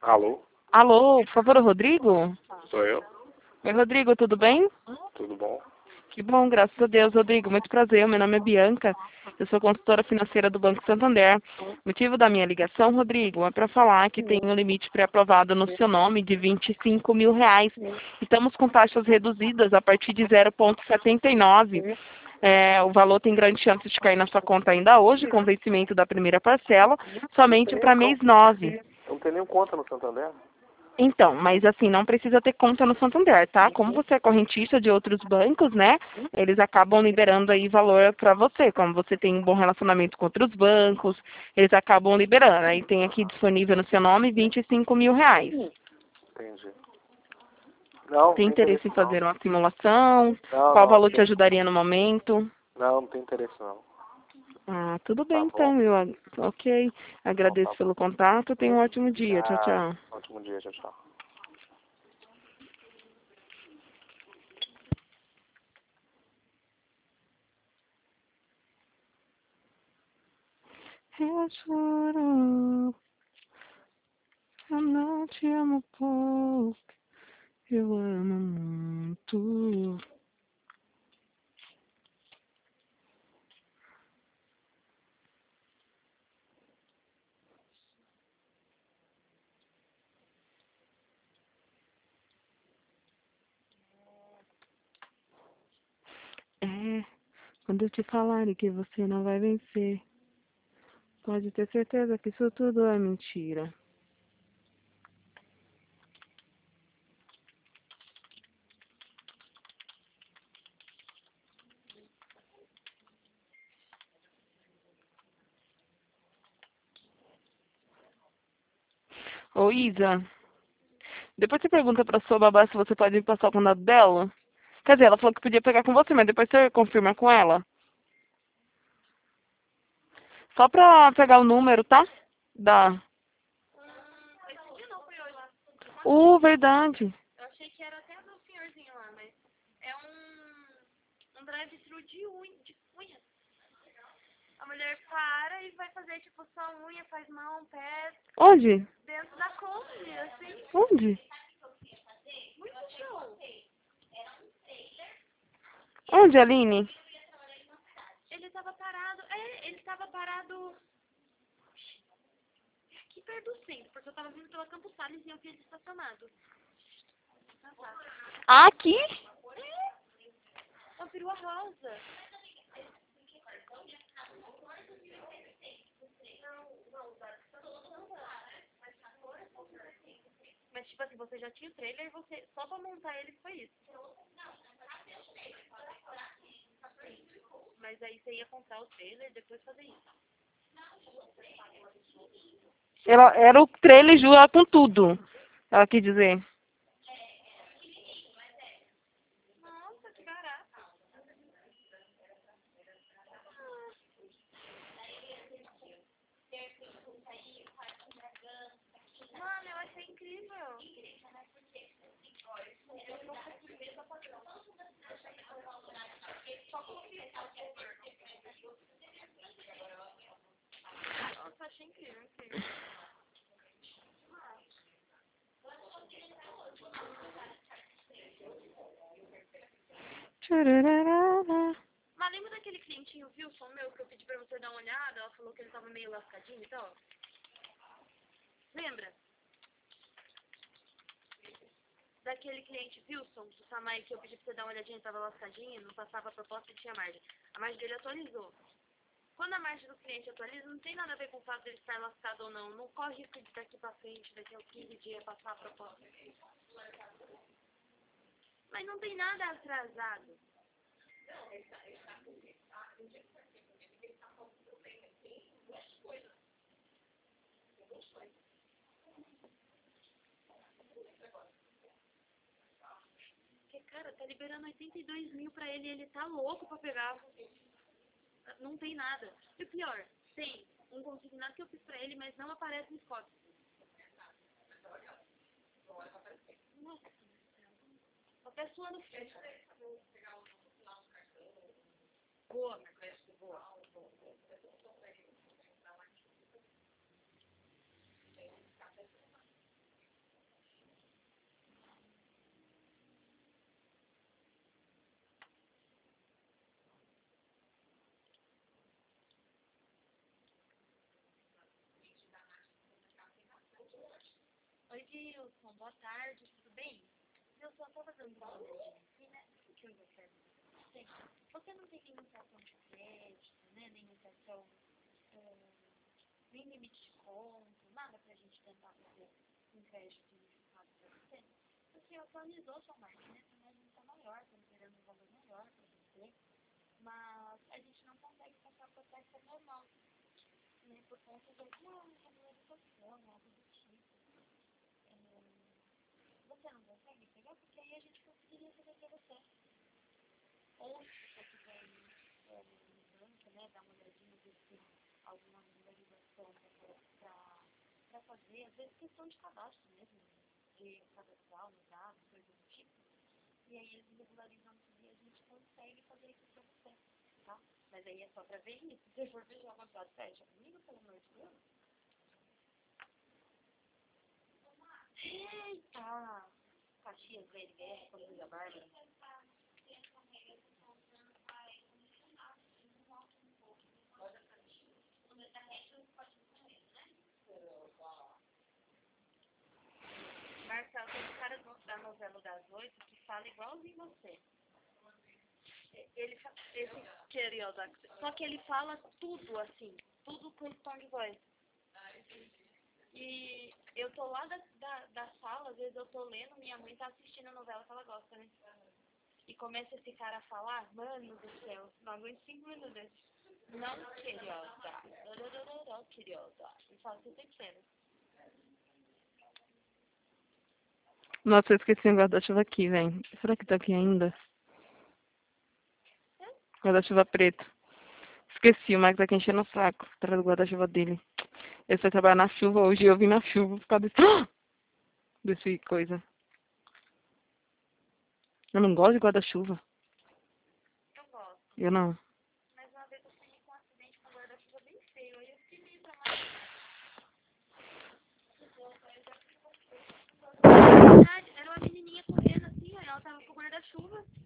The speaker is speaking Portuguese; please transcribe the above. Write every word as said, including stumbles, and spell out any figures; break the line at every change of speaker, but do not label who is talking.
Alô?
Alô, por favor, o Rodrigo?
Sou eu?
Oi, Rodrigo, tudo bem?
Tudo bom?
Que bom, graças a Deus, Rodrigo. Muito prazer, meu nome é Bianca. Eu sou consultora financeira do Banco Santander. O motivo da minha ligação, Rodrigo, é para falar que tem um limite pré-aprovado no seu nome de vinte e cinco mil reais. Estamos com taxas reduzidas a partir de zero vírgula setenta e nove. É, o valor tem grande chance de cair na sua conta ainda hoje, com o vencimento da primeira parcela, somente para mês nove.
Eu não tenho nenhum conta no Santander.
Então, mas assim, não precisa ter conta no Santander, tá? Como você é correntista de outros bancos, né? Eles acabam liberando aí valor para você. Como você tem um bom relacionamento com outros bancos, eles acabam liberando. Aí tem aqui disponível no seu nome vinte e cinco mil reais.
Entendi. Não, não
Tem
tem
interesse
interesse
em
não.
fazer uma simulação?
Não,
Qual
não,
valor te
tem...
ajudaria no momento?
não, não tem interesse não.
Ah, tudo
Tá
bem então,
bom?
meu. ag- Ok.
Então tá
Agradeço
bom.
pelo contato. Tenha um ótimo dia. Tchau,
Ah,
tchau.
ótimo dia, tchau, tchau.
Eu juro, eu não te amo pouco. Eu amo muito. É, quando eu te falarem que você não vai vencer, pode ter certeza que isso tudo é mentira. Ô, Isa, depois você pergunta pra sua babá se você pode me passar o contato dela. Quer dizer, ela falou que podia pegar com você, mas depois você confirma com ela. Só pra pegar o número, tá? Da.
Esse dia não foi hoje.
Uh, verdade.
Eu achei que era até do senhorzinho lá, mas é um, um drive-thru de unha, de unha. A mulher para e vai fazer tipo só unha, faz mão, pé,
Onde?
dentro da Kombi, assim.
Onde?
Muito show.
Onde, Aline?
Ele tava parado, é, ele tava parado aqui perto do centro, porque eu tava vindo pela Campos Salles e eu vi ele estacionado. Ah, tá.
Aqui?
É, uma perua rosa. Mas tipo assim, você já tinha o trailer e você, só pra montar ele foi isso. Mas aí você ia comprar o trailer e depois fazer isso.
Ela, era o trailer já com tudo. Ela quis dizer.
Nossa, que barato. Mano, eu achei incrível. Nossa, achei incrível, incrível.
Tchururururu.
Mas lembra daquele clientinho Wilson meu que eu pedi pra você dar uma olhada? Ela falou que ele tava meio lascadinho e tal. Lembra? Daquele cliente Wilson do Samai que eu pedi pra você dar uma olhadinha, ele tava lascadinho, não passava a proposta e tinha margem. A margem dele atualizou. Quando a margem do cliente atualiza, não tem nada a ver com o fato dele estar lascado ou não. Não corre risco de daqui pra frente, daqui a quinze dias, passar a proposta. Mas não tem nada atrasado. Porque, cara, tá liberando oitenta e dois mil pra ele e ele tá louco pra pegar. Não tem nada. E o pior, tem um consignado que eu fiz pra ele, mas não aparece no Scott. Nossa, tô até suando frio. Boa. Oi, Wilson, boa tarde, tudo bem? Wilson, eu estava dando uma olhadinha aqui, né? O que eu gostaria de você? Você não tem nenhum cartão de crédito, né? Nenhum cartão, eh, nem limite de conta, nada pra gente tentar fazer um crédito unificado pra você? Porque atualizou sua marca, né? Sua margem está maior, estamos querendo um valor maior pra você, mas a gente não consegue passar para a taxa normal, né? Por conta da regularização, algo do tipo. Você não consegue pegar? Porque aí a gente conseguiria fazer para você. Ou se você quiser ir é, no banco, né, dar uma olhadinha, ver se tem alguma regularização para fazer, às vezes questão de cadastro mesmo, de cadastrar nos dados, coisas do tipo. E aí eles regularizam tudo e a gente consegue fazer isso para você, tá? Mas aí é só para ver isso. Se for fechar o contrato, fecha comigo, pelo amor de Deus. Eita! Caxias, V L B R, Polícia Bárbara. Marcelo, tem um cara do- da novela das oito que fala igualzinho você. Ele, fa- esse querido, só que ele fala tudo assim, tudo com tom de voz. E eu tô lá da, da, da sala, às vezes eu tô lendo, minha mãe tá assistindo a novela que ela gosta, né? E começa esse cara a falar, mano do céu, não aguento cinco minutos. Não, querida, não, querida. E fala assim, tem pena.
Nossa, eu esqueci o guarda-chuva aqui, velho. Será que tá aqui ainda? Guarda-chuva preto. Esqueci, o Max tá aqui enchendo o saco atrás do guarda-chuva dele. Ele foi trabalhar na chuva hoje e eu vim na chuva por causa desse, desse coisa. Eu não gosto de guarda-chuva.
Eu gosto.
Eu não.
Mas uma vez eu sonhei com um acidente com um guarda-chuva bem feio. Aí eu fiquei meio dramática. Verdade, era uma menininha correndo assim, ó, ela tava com o guarda-chuva.